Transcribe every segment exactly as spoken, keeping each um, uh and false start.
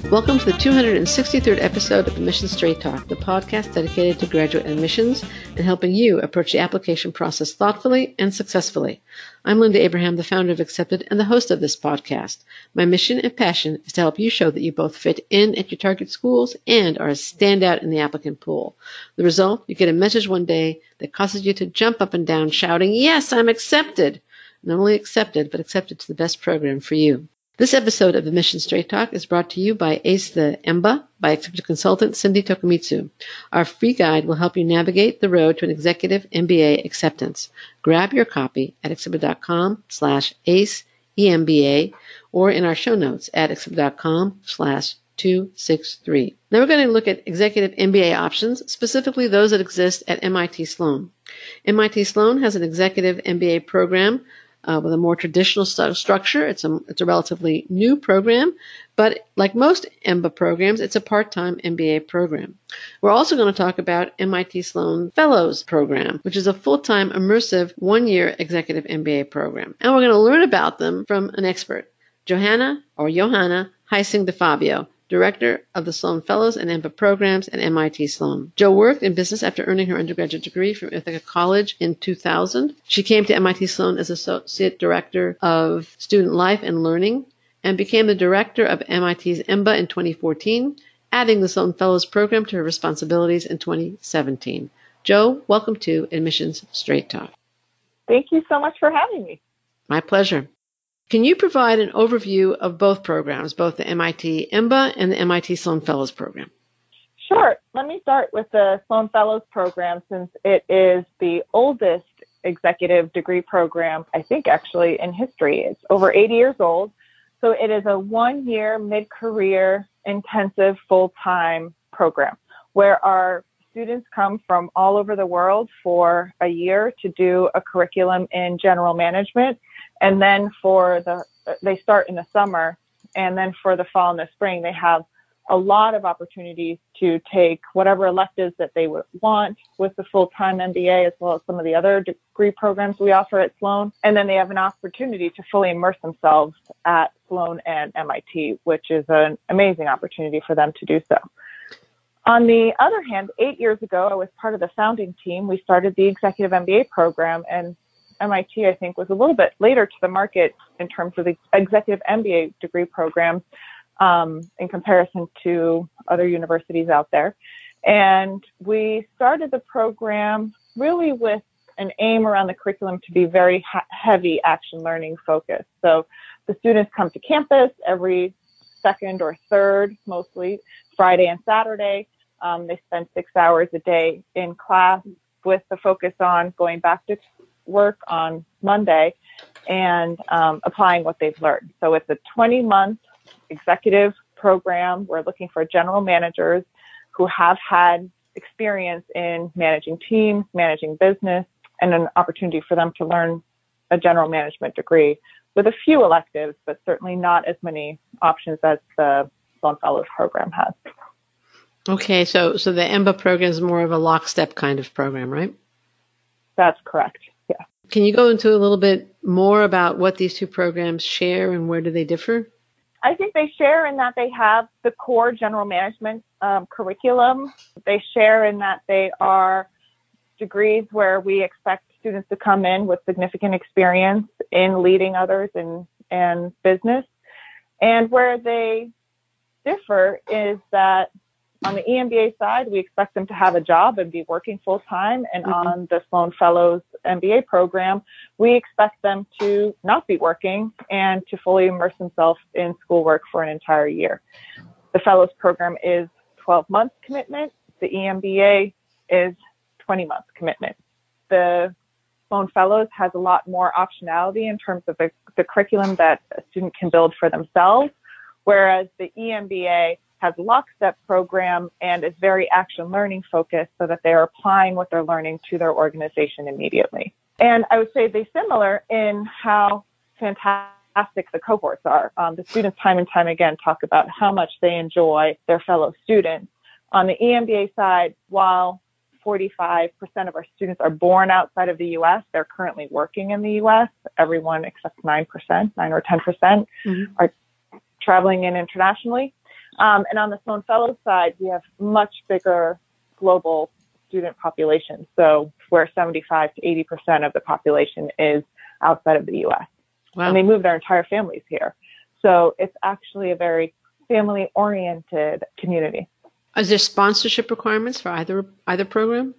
Welcome to the two hundred sixty-third episode of Admissions Straight Talk, the podcast dedicated to graduate admissions and helping you approach the application process thoughtfully and successfully. I'm Linda Abraham, the founder of Accepted and the host of this podcast. My mission and passion is to help you show that you both fit in at your target schools and are a standout in the applicant pool. The result, you get a message one day that causes you to jump up and down shouting, "Yes, I'm accepted!" Not only accepted, but accepted to the best program for you. This episode of Admissions Straight Talk is brought to you by ACE the E M B A by Accepted consultant Cindy Tokumitsu. Our free guide will help you navigate the road to an executive M B A acceptance. Grab your copy at accepted.com slash ACE EMBA or in our show notes at accepted.com slash 263. Now we're going to look at executive M B A options, specifically those that exist at M I T Sloan. M I T Sloan has an executive M B A program Uh, with a more traditional st- structure. It's a, it's a relatively new program, but like most E M B A programs, it's a part-time M B A program. We're also going to talk about M I T Sloan Fellows Program, which is a full-time immersive one-year executive M B A program. And we're going to learn about them from an expert, Johanna or Johanna Heising DeFabio, Director of the Sloan Fellows and E M B A programs at M I T Sloan. Jo worked in business after earning her undergraduate degree from Ithaca College in two thousand. She came to M I T Sloan as Associate Director of Student Life and Learning and became the Director of M I T's E M B A in twenty fourteen, adding the Sloan Fellows program to her responsibilities in twenty seventeen. Jo, welcome to Admissions Straight Talk. Thank you so much for having me. My pleasure. Can you provide an overview of both programs, both the M I T E M B A and the M I T Sloan Fellows program? Sure. Let me start with the Sloan Fellows program since it is the oldest executive degree program, I think actually in history. It's over eighty years old. So it is a one-year mid-career intensive full-time program where our students come from all over the world for a year to do a curriculum in general management. And then for the, they start in the summer, and then for the fall and the spring, they have a lot of opportunities to take whatever electives that they would want with the full-time M B A, as well as some of the other degree programs we offer at Sloan. And then they have an opportunity to fully immerse themselves at Sloan and M I T, which is an amazing opportunity for them to do so. On the other hand, eight years ago, I was part of the founding team. We started the executive M B A program, and M I T, I think, was a little bit later to the market in terms of the executive M B A degree programs um, in comparison to other universities out there. And we started the program really with an aim around the curriculum to be very ha- heavy action learning focused. So the students come to campus every second or third, mostly Friday and Saturday. Um, they spend six hours a day in class with the focus on going back to work on Monday and um, applying what they've learned. So it's a twenty-month executive program. We're looking for general managers who have had experience in managing teams, managing business, and an opportunity for them to learn a general management degree with a few electives, but certainly not as many options as the Sloan Fellows program has. Okay, so so the E M B A program is more of a lockstep kind of program, right? That's correct. Yeah. Can you go into a little bit more about what these two programs share and where do they differ? I think they share in that they have the core general management um, curriculum. They share in that they are degrees where we expect students to come in with significant experience in leading others in, in business. And where they differ is that on the E M B A side, we expect them to have a job and be working full-time. And mm-hmm. on the Sloan Fellows M B A program, we expect them to not be working and to fully immerse themselves in schoolwork for an entire year. The Fellows program is twelve months commitment. The E M B A is twenty months commitment. The Sloan Fellows has a lot more optionality in terms of the, the curriculum that a student can build for themselves, whereas the E M B A has a lockstep program and is very action learning focused so that they are applying what they're learning to their organization immediately. And I would say they're similar in how fantastic the cohorts are. Um, the students time and time again talk about how much they enjoy their fellow students. On the E M B A side, while forty-five percent of our students are born outside of the U S, they're currently working in the U S. Everyone except nine percent, nine or ten percent mm-hmm. are traveling in internationally. Um, and on the Sloan Fellows side, we have much bigger global student population. So where seventy-five to eighty percent of the population is outside of the U S. Wow. And they move their entire families here. So it's actually a very family-oriented community. Is there sponsorship requirements for either either program?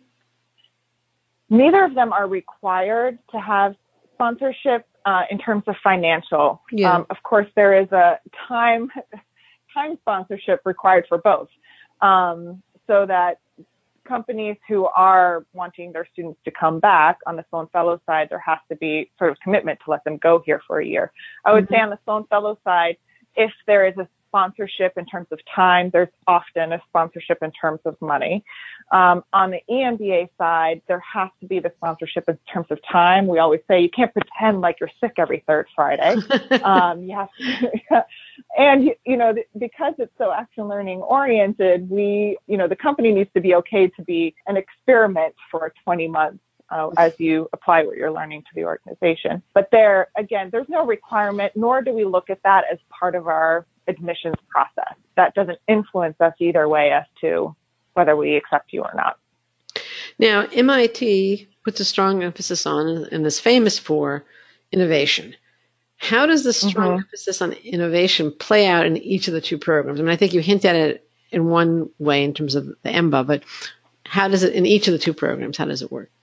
Neither of them are required to have sponsorship uh, in terms of financial. Yeah. Um, of course, there is a time time sponsorship required for both, um, so that companies who are wanting their students to come back on the Sloan Fellows side, there has to be sort of commitment to let them go here for a year. I would mm-hmm. say on the Sloan Fellows side, if there is a sponsorship in terms of time, there's often a sponsorship in terms of money. Um, on the E M B A side, there has to be the sponsorship in terms of time. We always say you can't pretend like you're sick every third Friday. um, you have to, and you know, because it's so action learning oriented, we, you know, the company needs to be okay to be an experiment for twenty months. Uh, as you apply what you're learning to the organization. But there, again, there's no requirement, nor do we look at that as part of our admissions process. That doesn't influence us either way as to whether we accept you or not. Now, M I T puts a strong emphasis on, and is famous for, innovation. How does the strong mm-hmm. emphasis on innovation play out in each of the two programs? I mean, I think you hint at it in one way in terms of the M B A, but how does it, in each of the two programs, how does it work?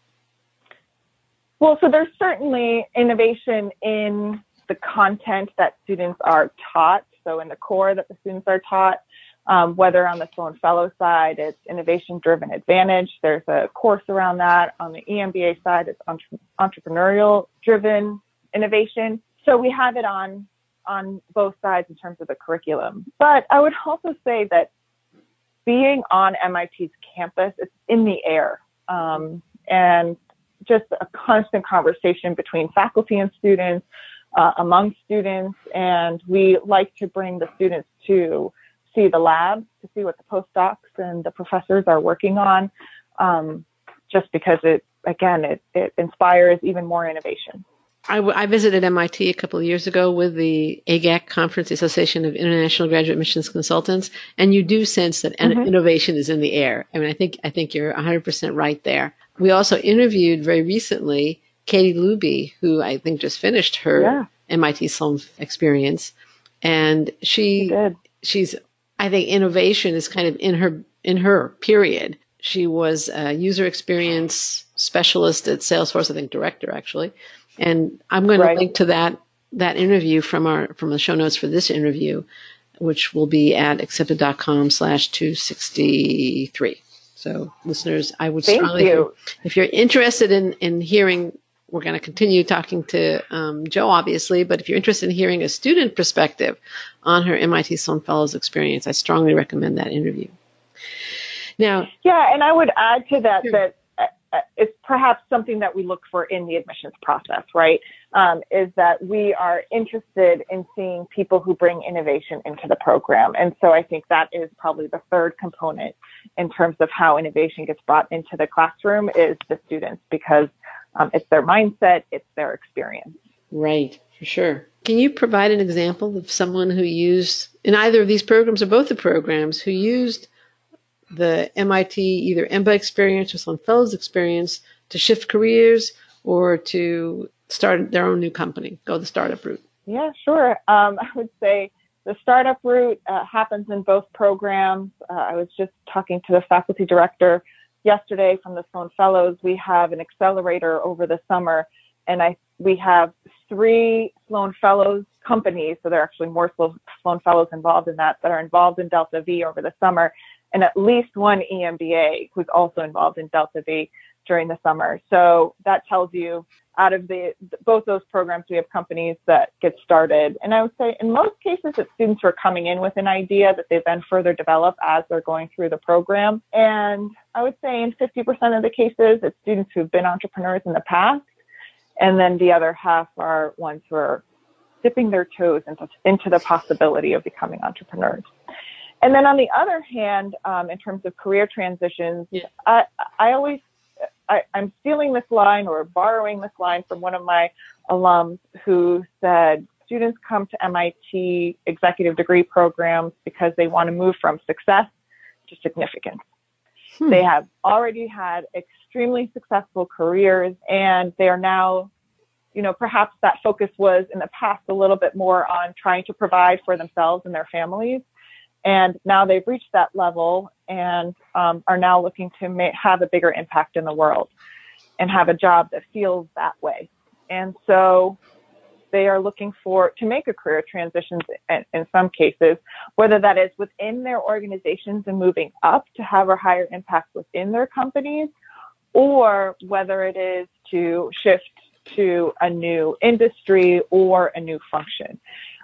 Well, so there's certainly innovation in the content that students are taught. So in the core that the students are taught, um, whether on the Sloan Fellow side, it's innovation-driven advantage. There's a course around that. On the E M B A side, it's entre- entrepreneurial-driven innovation. So we have it on, on both sides in terms of the curriculum. But I would also say that being on M I T's campus, it's in the air. Um, and just a constant conversation between faculty and students, uh, among students, and we like to bring the students to see the labs, to see what the postdocs and the professors are working on, um, just because it, again, it, it inspires even more innovation. I, w- I visited M I T a couple of years ago with the A G A C conference, the Association of International Graduate Admissions Consultants, and you do sense that mm-hmm. innovation is in the air. I mean, I think I think you're one hundred percent right there. We also interviewed very recently Katie Luby, who I think just finished her yeah. M I T Sloan experience, and she, she she's I think innovation is kind of in her in her period. She was a user experience specialist at Salesforce, I think director actually. And I'm going right. to link to that that interview from our from the show notes for this interview, which will be at accepted.com slash 263. So listeners, I would Thank strongly, you. if you're interested in, in hearing, we're going to continue talking to um, Jo, obviously, but if you're interested in hearing a student perspective on her M I T Sloan Fellows experience, I strongly recommend that interview. Now, yeah, and I would add to that that uh, it's perhaps something that we look for in the admissions process, right? Um, is that we are interested in seeing people who bring innovation into the program. And so I think that is probably the third component in terms of how innovation gets brought into the classroom is the students, because um, it's their mindset, it's their experience. Right, for sure. Can you provide an example of someone who used, in either of these programs or both the programs, who used the M I T either M B A experience or Sloan Fellows experience to shift careers or to start their own new company, go the startup route? Yeah, sure. Um, I would say the startup route uh, happens in both programs. Uh, I was just talking to the faculty director yesterday from the Sloan Fellows. We have an accelerator over the summer, and I we have three Sloan Fellows companies, so there are actually more Sloan Fellows involved in that, that are involved in Delta V over the summer, and at least one E M B A who's also involved in Delta V during the summer. So that tells you out of the both those programs, we have companies that get started. And I would say in most cases, it's students who are coming in with an idea that they then further develop as they're going through the program. And I would say in fifty percent of the cases, it's students who've been entrepreneurs in the past. And then the other half are ones who are dipping their toes into, into the possibility of becoming entrepreneurs. And then on the other hand, um, in terms of career transitions, yeah. I, I always, I, I'm stealing this line or borrowing this line from one of my alums who said, students come to M I T executive degree programs because they want to move from success to significance. Hmm. They have already had extremely successful careers, and they are now, you know, perhaps that focus was in the past a little bit more on trying to provide for themselves and their families. And now they've reached that level and um, are now looking to ma- have a bigger impact in the world and have a job that feels that way. And so they are looking for to make a career transition in, in some cases, whether that is within their organizations and moving up to have a higher impact within their companies, or whether it is to shift to a new industry or a new function.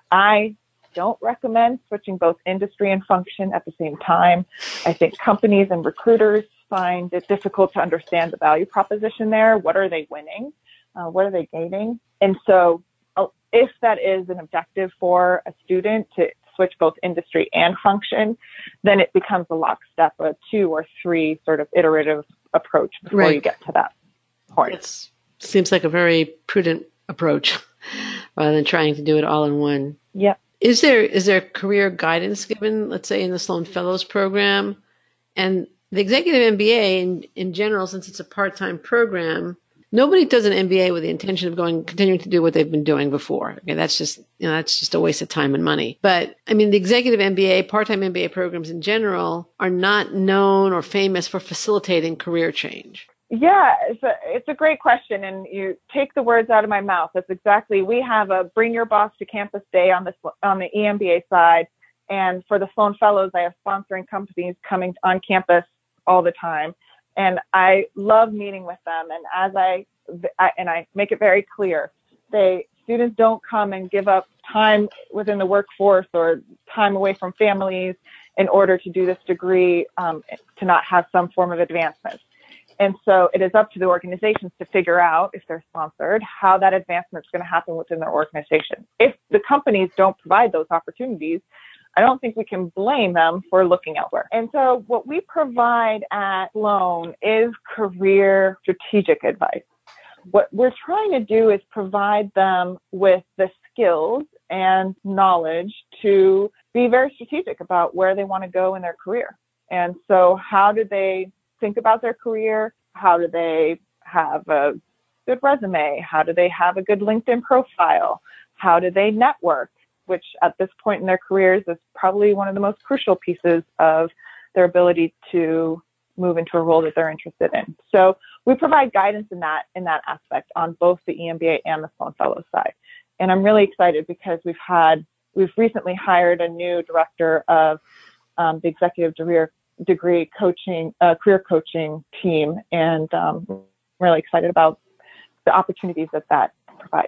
I don't recommend switching both industry and function at the same time. I think companies and recruiters find it difficult to understand the value proposition there. What are they winning? Uh, what are they gaining? And so uh, if that is an objective for a student to switch both industry and function, then it becomes a lockstep, a two or three sort of iterative approach before right. you get to that point. It seems like a very prudent approach rather than trying to do it all in one. Yep. Is there is there career guidance given, let's say, in the Sloan Fellows program? And the executive M B A in, in general, since it's a part-time program, nobody does an M B A with the intention of going continuing to do what they've been doing before. Okay, that's just you know that's just a waste of time and money. But I mean, the executive M B A, part-time M B A programs in general are not known or famous for facilitating career change. Yeah, it's a, it's a great question, and you take the words out of my mouth. That's exactly. We have a Bring Your Boss to Campus Day on the on the E M B A side, and for the Sloan Fellows, I have sponsoring companies coming on campus all the time, and I love meeting with them. And as I, I and I make it very clear, they students don't come and give up time within the workforce or time away from families in order to do this degree um, to not have some form of advancement. And so it is up to the organizations to figure out, if they're sponsored, how that advancement is going to happen within their organization. If the companies don't provide those opportunities, I don't think we can blame them for looking elsewhere. And so what we provide at Sloan is career strategic advice. What we're trying to do is provide them with the skills and knowledge to be very strategic about where they want to go in their career. And so how do they think about their career? How do they have a good resume? How do they have a good LinkedIn profile? How do they network, which at this point in their careers is probably one of the most crucial pieces of their ability to move into a role that they're interested in. So we provide guidance in that in that aspect on both the E M B A and the Sloan Fellows side. And I'm really excited because we've had we've recently hired a new director of um, the executive degree degree coaching, uh, career coaching team. And um, I'm really excited about the opportunities that that provides.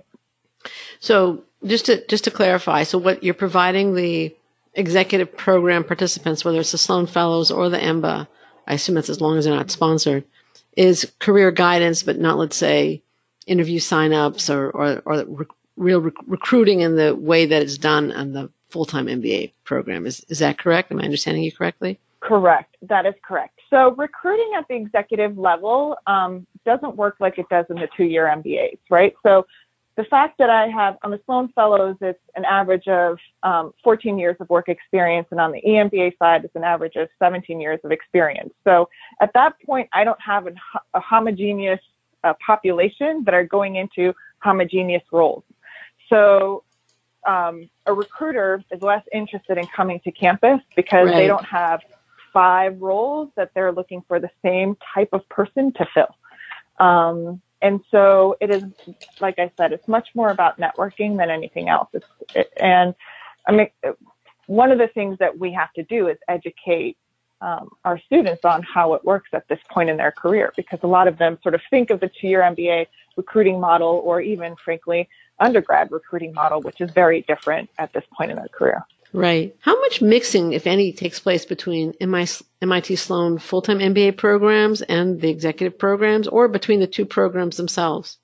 So just to, just to clarify, so what you're providing the executive program participants, whether it's the Sloan Fellows or the E M B A, I assume that's as long as they're not sponsored, is career guidance, but not, let's say, interview signups or, or, or rec- real rec- recruiting in the way that it's done on the full-time M B A program. Is, is that correct? Am I understanding you correctly? Correct. That is correct. So recruiting at the executive level um, doesn't work like it does in the two-year M B As, right? So the fact that I have on the Sloan Fellows, it's an average of um, fourteen years of work experience, and on the E M B A side, it's an average of seventeen years of experience. So at that point, I don't have a, a homogeneous uh, population that are going into homogeneous roles. So um, a recruiter is less interested in coming to campus because right. they don't have five roles that they're looking for the same type of person to fill. Um, and so it is, like I said, it's much more about networking than anything else. It's, it, and I mean, one of the things that we have to do is educate um, our students on how it works at this point in their career, because a lot of them sort of think of the two-year M B A recruiting model, or even, frankly, undergrad recruiting model, which is very different at this point in their career. Right. How much mixing, if any, takes place between M I T Sloan full-time M B A programs and the executive programs, or between the two programs themselves?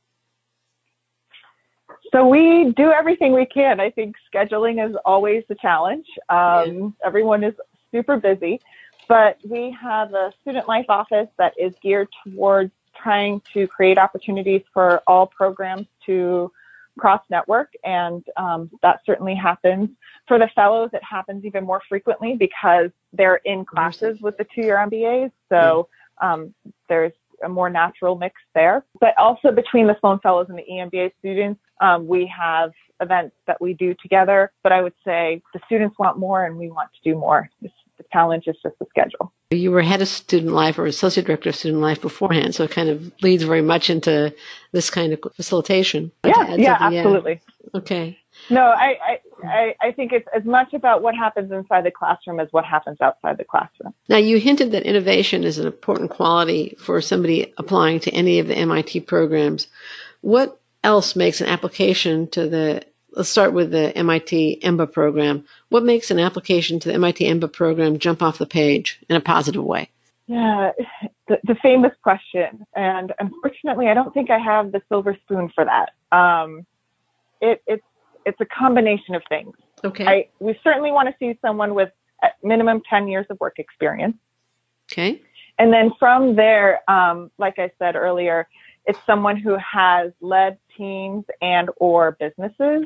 So we do everything we can. I think scheduling is always the challenge. Um, yeah. Everyone is super busy, but we have a student life office that is geared towards trying to create opportunities for all programs to cross-network, and um, that certainly happens. For the fellows, it happens even more frequently because they're in classes with the two-year M B As, so um, there's a more natural mix there. But also between the Sloan Fellows and the E M B A students, um, we have events that we do together, but I would say the students want more and we want to do more. It's, the challenge is just the schedule. You were head of student life or associate director of student life beforehand, so it kind of leads very much into this kind of facilitation. Yeah, yeah, the, absolutely. Yeah. Okay. No, I, I, I think it's as much about what happens inside the classroom as what happens outside the classroom. Now, you hinted that innovation is an important quality for somebody applying to any of the M I T programs. What else makes an application to the, let's start with the M I T E M B A program. What makes an application to the M I T E M B A program jump off the page in a positive way? Yeah, the, the famous question. And unfortunately, I don't think I have the silver spoon for that. Um, it, it's, it's a combination of things. Okay. I, we certainly want to see someone with at minimum ten years of work experience. Okay. And then from there, um, like I said earlier, it's someone who has led teams and or businesses,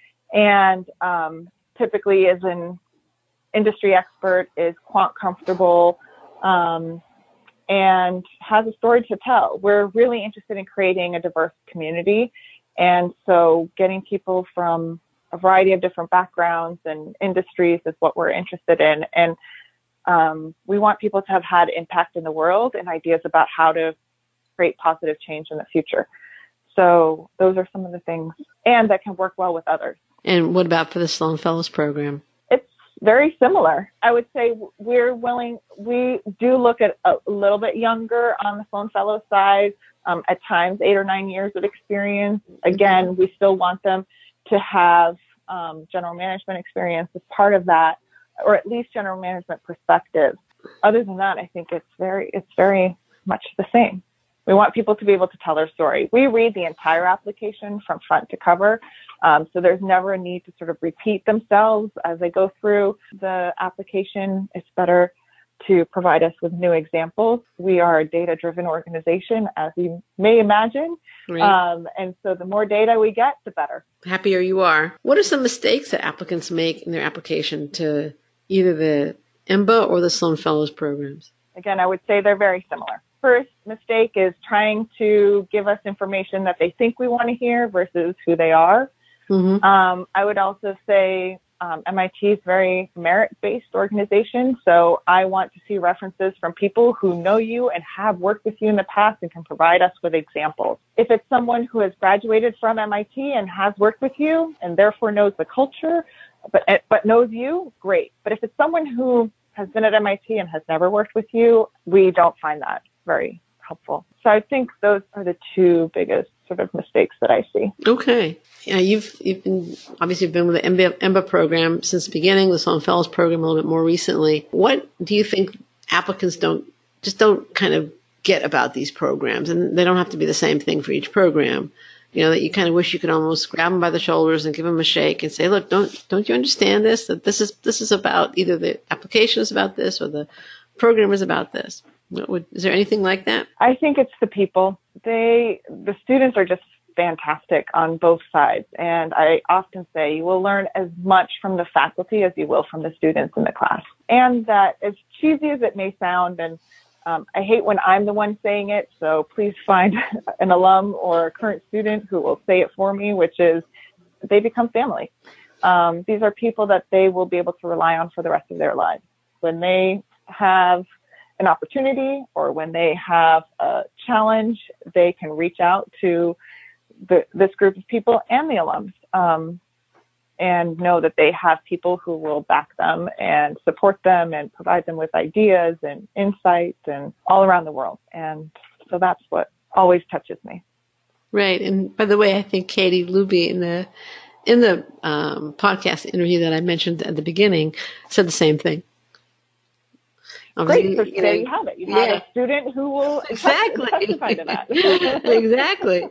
and um, typically is an industry expert, is quant comfortable, um, and has a story to tell. We're really interested in creating a diverse community. And so getting people from a variety of different backgrounds and industries is what we're interested in. And um, we want people to have had impact in the world and ideas about how to create positive change in the future. So those are some of the things, and that can work well with others. And what about for the Sloan Fellows program? It's very similar. I would say we're willing, we do look at a little bit younger on the Sloan Fellows side, um, at times eight or nine years of experience. Again, we still want them to have um, general management experience as part of that, or at least general management perspective. Other than that, I think it's very, it's very much the same. We want people to be able to tell their story. We read the entire application from front to cover, um, so there's never a need to sort of repeat themselves as they go through the application. It's better to provide us with new examples. We are a data-driven organization, as you may imagine, Right. um, and so the more data we get, the better. Happier you are. What are some mistakes that applicants make in their application to either the E M B A or the Sloan Fellows programs? Again, I would say they're very similar. First mistake is trying to give us information that they think we want to hear versus who they are. Mm-hmm. Um, I would also say um, M I T is a very merit-based organization, so I want to see references from people who know you and have worked with you in the past and can provide us with examples. If it's someone who has graduated from M I T and has worked with you and therefore knows the culture, but but knows you, great. But if it's someone who has been at M I T and has never worked with you, we don't find that very helpful. So I think those are the two biggest sort of mistakes that I see. Okay. Yeah, you've you've been obviously been with the M B A, M B A program since the beginning, the Sloan Fellows program a little bit more recently. What do you think applicants don't just don't kind of get about these programs? And they don't have to be the same thing for each program. You know, that you kind of wish you could almost grab them by the shoulders and give them a shake and say, look, don't don't you understand this? That this is this is about either the application is about this or the program is about this. What would, is there anything like that? I think it's the people. They the students are just fantastic on both sides. And I often say you will learn as much from the faculty as you will from the students in the class. And that, as cheesy as it may sound, and um, I hate when I'm the one saying it, so please find an alum or a current student who will say it for me, which is they become family. Um, these are people that they will be able to rely on for the rest of their lives. When they have an opportunity or when they have a challenge, they can reach out to the, this group of people and the alums um, and know that they have people who will back them and support them and provide them with ideas and insights and all around the world. And so that's what always touches me. Right. And by the way, I think Katie Luby in the in the um, podcast interview that I mentioned at the beginning said the same thing. Great. So you there know, you have it. You yeah. have a student who will exactly testify to that. Exactly.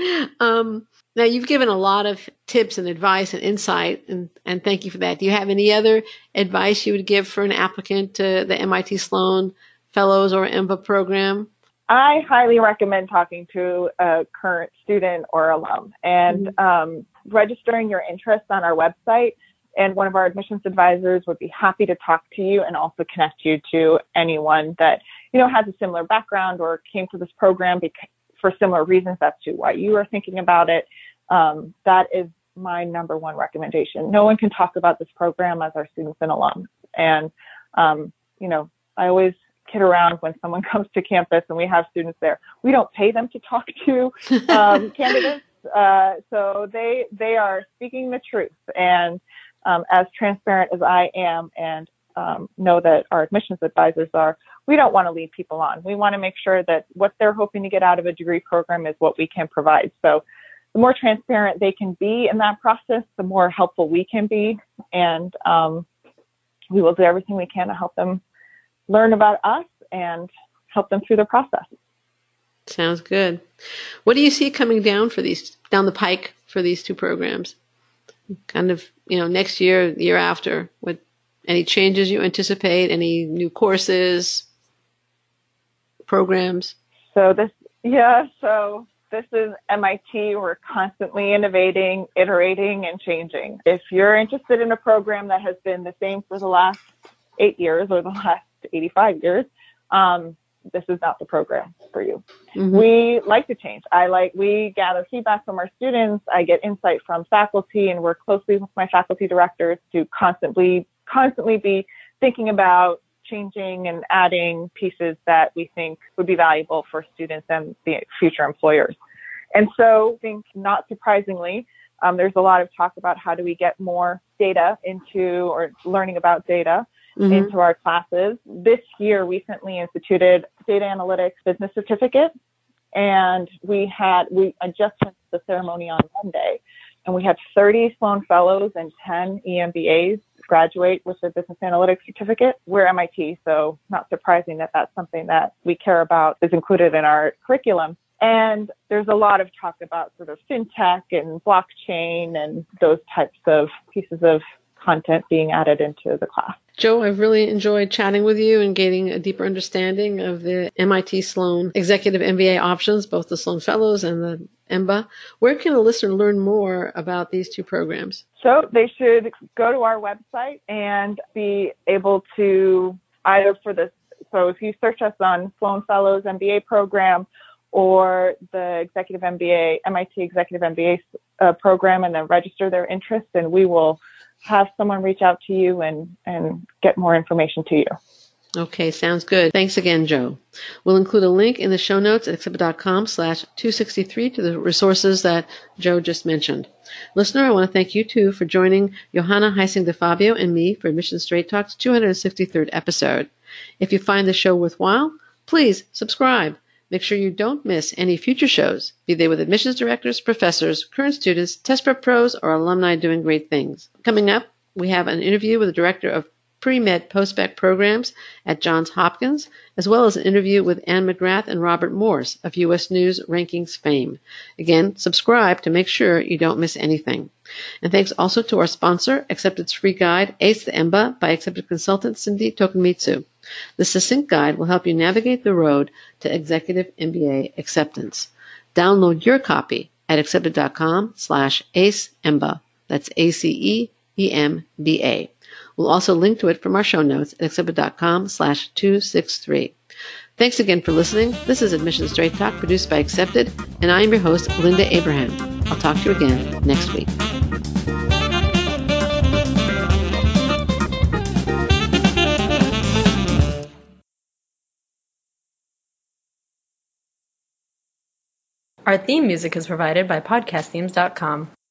Um, now, you've given a lot of tips and advice and insight, and, and thank you for that. Do you have any other advice you would give for an applicant to the M I T Sloan Fellows or E M B A program? I highly recommend talking to a current student or alum and mm-hmm. um, registering your interest on our website. And one of our admissions advisors would be happy to talk to you and also connect you to anyone that, you know, has a similar background or came to this program because, for similar reasons as to why you are thinking about it. Um, that is my number one recommendation. No one can talk about this program as our students and alums. And, um, you know, I always kid around when someone comes to campus and we have students there. We don't pay them to talk to um, candidates. Uh, so they they are speaking the truth. And um, as transparent as I am and um, know that our admissions advisors are, we don't want to lead people on. We want to make sure that what they're hoping to get out of a degree program is what we can provide. So the more transparent they can be in that process, the more helpful we can be. And um, we will do everything we can to help them learn about us and help them through the process. Sounds good. What do you see coming down for these, down the pike for these two programs? Kind of, you know, next year, the year after, what, any changes you anticipate, any new courses, programs? So this, yeah, so this is M I T. We're constantly innovating, iterating, and changing. If you're interested in a program that has been the same for the last eight years or the last eighty-five years, um, this is not the program for you. Mm-hmm. We like to change. I like, we gather feedback from our students. I get insight from faculty and work closely with my faculty directors to constantly, constantly be thinking about changing and adding pieces that we think would be valuable for students and the future employers. And so I think, not surprisingly, um, there's a lot of talk about how do we get more data into, or learning about data mm-hmm. into our classes. This year recently instituted Data Analytics Business Certificate, and we had, we I just went to the ceremony on Monday, and we had thirty Sloan Fellows and ten E M B As graduate with the Business Analytics Certificate. We're M I T, so not surprising that that's something that we care about, is included in our curriculum. And there's a lot of talk about sort of fintech and blockchain and those types of pieces of content being added into the class. Jo, I've really enjoyed chatting with you and gaining a deeper understanding of the M I T Sloan Executive M B A options, both the Sloan Fellows and the E M B A. Where can a listener learn more about these two programs? So they should go to our website and be able to either for this, so if you search us on Sloan Fellows M B A program or the Executive M B A, M I T Executive M B A uh, program, and then register their interest, and we will have someone reach out to you and, and get more information to you. Okay, sounds good. Thanks again, Jo. We'll include a link in the show notes at accepted.com slash 263 to the resources that Jo just mentioned. Listener, I want to thank you, too, for joining Johanna Heising DeFabio and me for Admissions Straight Talk's two hundred sixty-third episode. If you find the show worthwhile, please subscribe. Make sure you don't miss any future shows, be they with admissions directors, professors, current students, test prep pros, or alumni doing great things. Coming up, we have an interview with the director of pre-med post-bac programs at Johns Hopkins, as well as an interview with Ann McGrath and Robert Morse of U S News Rankings fame. Again, subscribe to make sure you don't miss anything. And thanks also to our sponsor, Accepted's free guide, Ace the E M B A by Accepted consultant Cindy Tokumitsu. The succinct guide will help you navigate the road to Executive M B A acceptance. Download your copy at accepted.com slash ace EMBA. That's A C E E M B A. We'll also link to it from our show notes at accepted.com slash 263. Thanks again for listening. This is Admissions Straight Talk, produced by Accepted, and I am your host, Linda Abraham. I'll talk to you again next week. Our theme music is provided by podcast themes dot com.